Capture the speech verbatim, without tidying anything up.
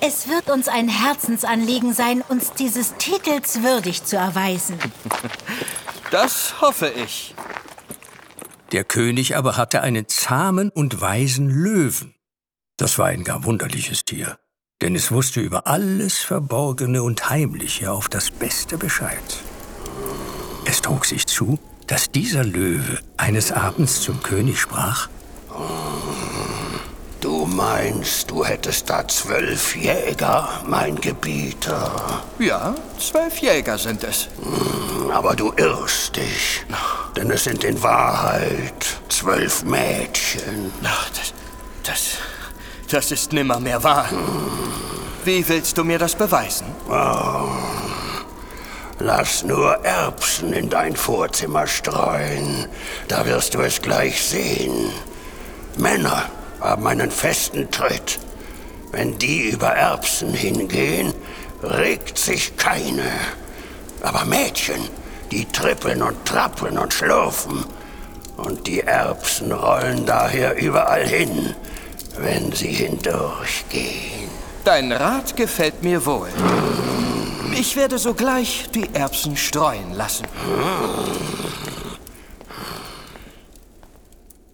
Es wird uns ein Herzensanliegen sein, uns dieses Titels würdig zu erweisen. Das hoffe ich. Der König aber hatte einen zahmen und weisen Löwen. Das war ein gar wunderliches Tier, denn es wusste über alles Verborgene und Heimliche auf das Beste Bescheid. Es trug sich zu, dass dieser Löwe eines Abends zum König sprach: Du meinst, du hättest da zwölf Jäger, mein Gebieter? Ja, zwölf Jäger sind es. Aber du irrst dich, denn es sind in Wahrheit zwölf Mädchen. Ach, das, das, das ist nimmermehr wahr. Wie willst du mir das beweisen? Oh. Lass nur Erbsen in dein Vorzimmer streuen, da wirst du es gleich sehen. Männer haben einen festen Tritt. Wenn die über Erbsen hingehen, regt sich keine. Aber Mädchen, die trippeln und trappeln und schlurfen. Und die Erbsen rollen daher überall hin, wenn sie hindurchgehen. Dein Rat gefällt mir wohl. Ich werde sogleich die Erbsen streuen lassen.